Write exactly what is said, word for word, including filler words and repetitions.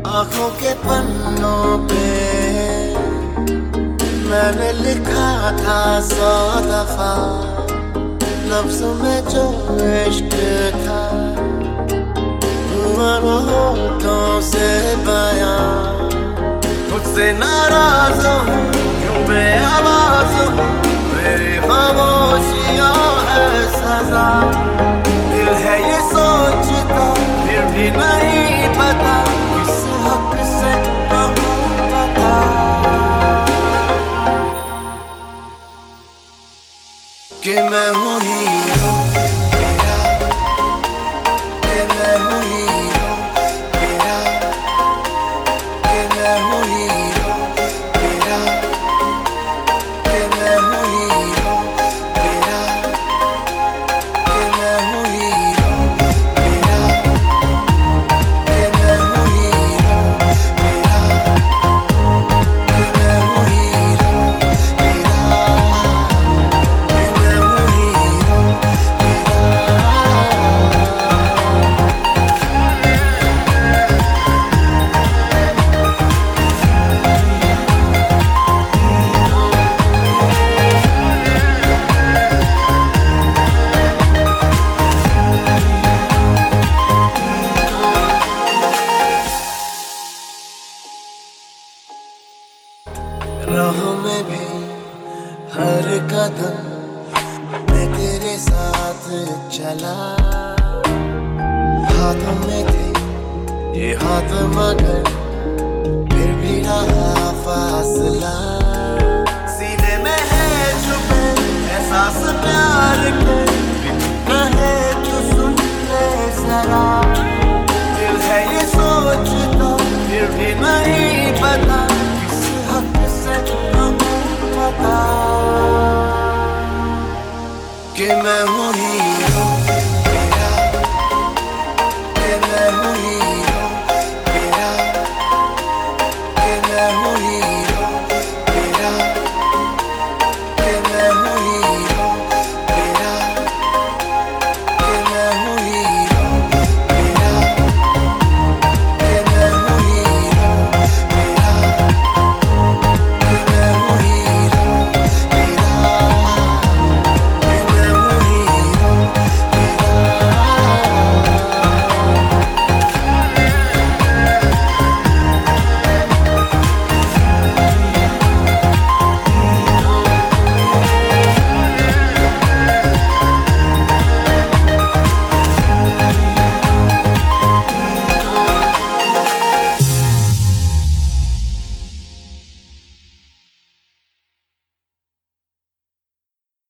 आंखों के पन्नों पे मैंने लिखा था सौ दफा, लफ्ज़ों में जो इश्क था हुआ वो होठों से बयां। मुझसे नाराज हूँ क्यों बेआवाज़ हूँ, मेरी खामोशियाँ है सजा। दिल है ये सोचता फिर भी नहीं पता, किस हक से कहूँ बता कि मैं हूँ हीरो तेरा, कि मैं हूँ हीरो तेरा, कि मैं हूँ हीरो तेरा, कि मैं हूँ हीरो तेरा, कि मैं हूँ हीरो तेरा, कि मैं हूँ हीरो तेरा, कि मैं हूँ हीरो तेरा, कि मैं हूँ हीरो राहों में भी हर कदम मैं तेरे साथ चला। हाथों में थे ये हाथ मगर फिर भी रहा फासला। सीने में है छुपे एहसास प्यार के, कहे तो सुन ले जरा। दिल है ये सोचता फिर भी नहीं पता, किस हक से कहूँ बता कि मैं हूँ ही